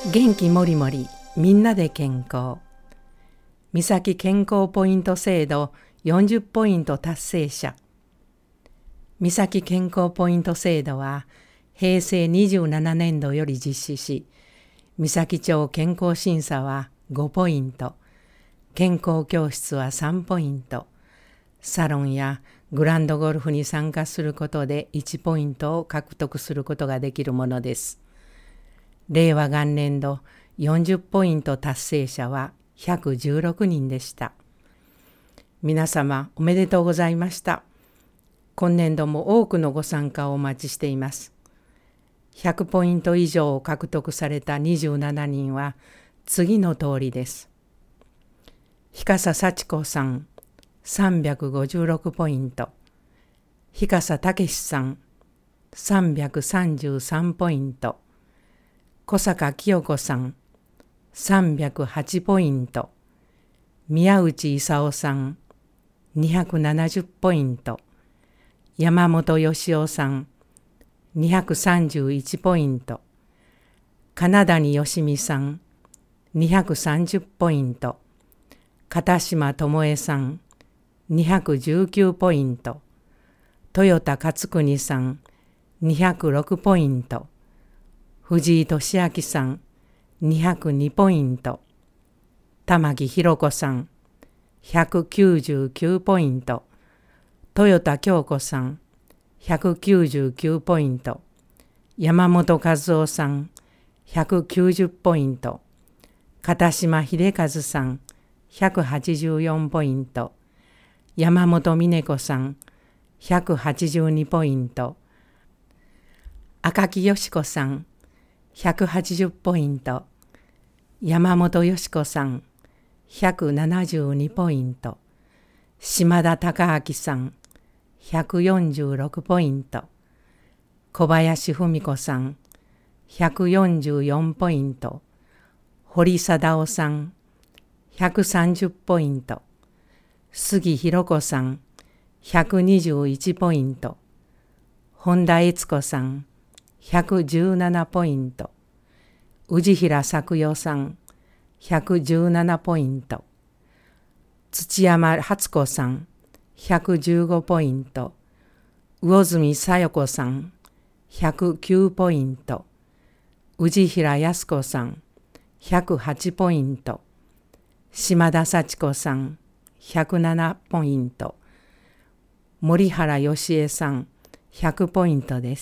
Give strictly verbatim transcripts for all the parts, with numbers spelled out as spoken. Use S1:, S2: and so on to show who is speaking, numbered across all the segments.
S1: 元気もりもりみんなで健康。三崎健康ポイント制度よんじゅうポイント達成者。三崎健康ポイント制度はへいせいにじゅうななねんどより実施し、三崎町健康審査はごポイント、健康教室はさんポイント、サロンやグランドゴルフに参加することでいちポイントを獲得することができるものです。令和元年度よんじゅうポイント達成者はひゃくじゅうろくにんでした。皆様おめでとうございました。今年度も多くのご参加をお待ちしています。ひゃくポイント以上を獲得されたにじゅうななにんは次の通りです。日笠幸子さんさんびゃくごじゅうろくポイント、日笠武さんさんびゃくさんじゅうさんポイント、小坂清子さんさんびゃくはちポイント、宮内勲さんにひゃくななじゅうポイント、山本義夫さんにひゃくさんじゅういちポイント、金谷義美さんにひゃくさんじゅうポイント、片島智恵さんにひゃくじゅうきゅうポイント、豊田勝国さんにひゃくろくポイント、藤井俊明さんにひゃくにポイント、玉木弘子さんひゃくきゅうじゅうきゅうポイント、豊田京子さんひゃくきゅうじゅうきゅうポイント、山本和夫さんひゃくきゅうじゅうポイント、片島秀和さんひゃくはちじゅうよんポイント、山本美音子さんひゃくはちじゅうにポイント、赤木よし子さんひゃくはちじゅうポイント、山本よし子さんひゃくななじゅうにポイント、島田孝明さんひゃくよんじゅうろくポイント、小林文子さんひゃくよんじゅうよんポイント、堀貞夫さんひゃくさんじゅうポイント、杉弘子さんひゃくにじゅういちポイント、本田悦子さんひゃくじゅうななポイント、宇治平作代さんひゃくじゅうななポイント、土山初子さんひゃくじゅうごポイント、魚住小夜子さんひゃくきゅうポイント、宇治平康子さんひゃくはちポイント、島田幸子さんひゃくななポイント、森原義恵さんひゃくポイントです。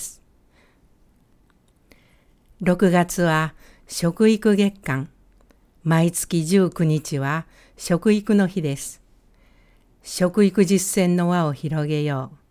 S1: ろくがつは食育月間、毎月じゅうくにちは食育の日です。食育実践の輪を広げよう。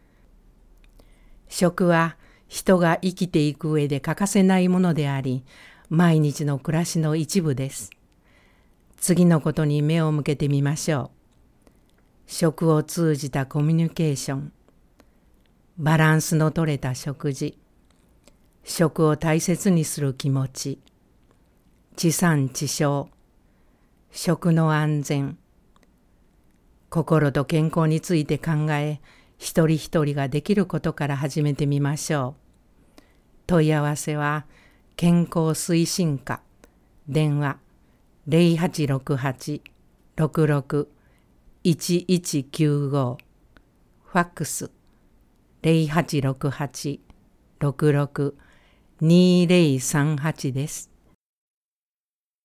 S1: 食は人が生きていく上で欠かせないものであり、毎日の暮らしの一部です。次のことに目を向けてみましょう。食を通じたコミュニケーション、バランスの取れた食事、食を大切にする気持ち、地産地消、食の安全、心と健康について考え、一人一人ができることから始めてみましょう。問い合わせは健康推進課、電話ゼロはちろくはち ろくろく いちいちきゅうご、ファックスゼロはちろくはち ろくろく にゼロさんはちです。